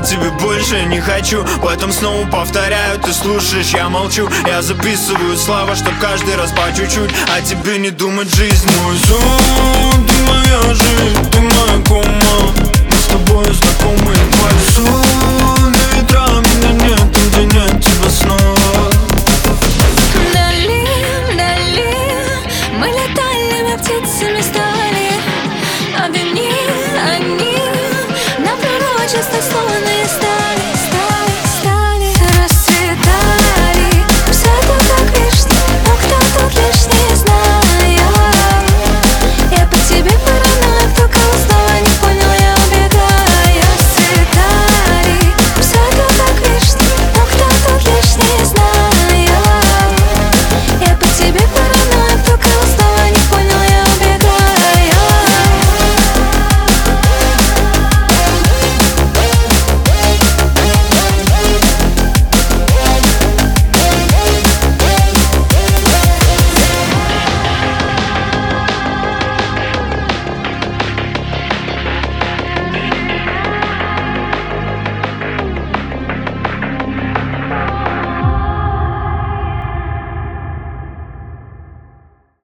говорить тебе больше не хочу. Потом снова повторяю, ты слушаешь, я молчу. Я записываю слова, чтоб каждый раз по чуть-чуть о тебе не думать жизнь. Мой сон, ты моя жизнь, ты моя кома. Мы с тобой знакомы. Твой сон, на ветра меня нет, где нет тебя снова.